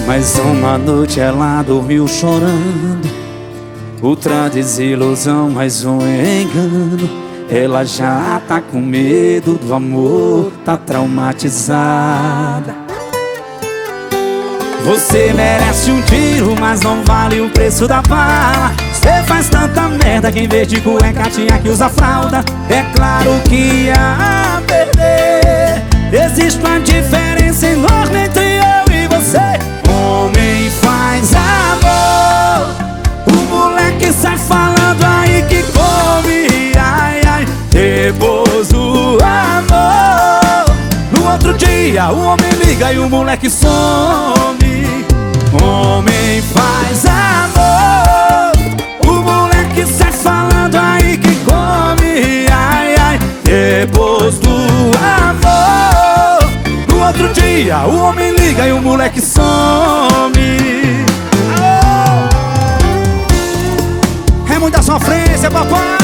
Mais uma noite ela dormiu chorando. Outra desilusão, mais um engano. Ela já tá com medo do amor, tá traumatizada. Você merece um tiro, mas não vale o preço da bala. Você faz tanta merda que em vez de cueca tinha que usar fralda. É claro que ia perder. Existe uma diferença enorme entre eu e você. Homem faz amor, o moleque sai falando aí que come, ai, ai. Depois do amor, no outro dia o homem liga e o moleque some. Homem faz amor, o moleque sai falando aí que come, ai, ai. Depois do amor, no outro dia o homem liga e o moleque some. É muita sofrência, papai.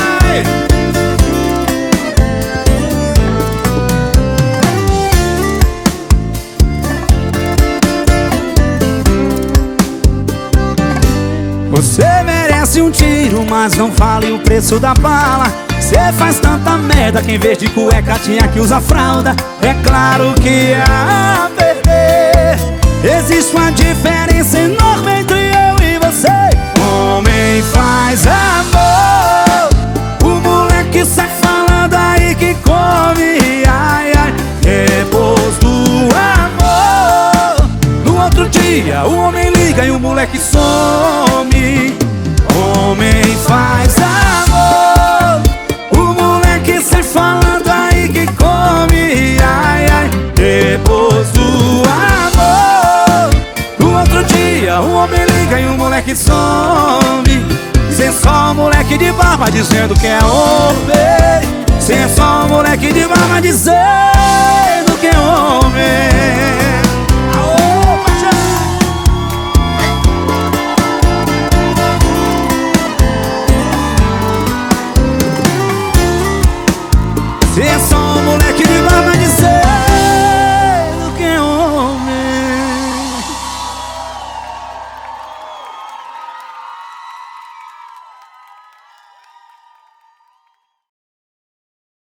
Você merece um tiro, mas não vale o preço da bala. Você faz tanta merda que em vez de cueca tinha que usar fralda. É claro que ia perder. Existe uma diferença enorme entre eu e você. Homem faz amor, o moleque sai falando aí que come, ai, ai. Depois do amor, no outro dia o homem liga e o moleque some. Homem faz amor, o moleque sai falando aí que come, ai, ai. Depois do amor, no outro dia o homem liga e o moleque some. Cê é só moleque de barba dizendo que é homem. Cê é só moleque de barba dizendo que é homem. Cê é só um moleque de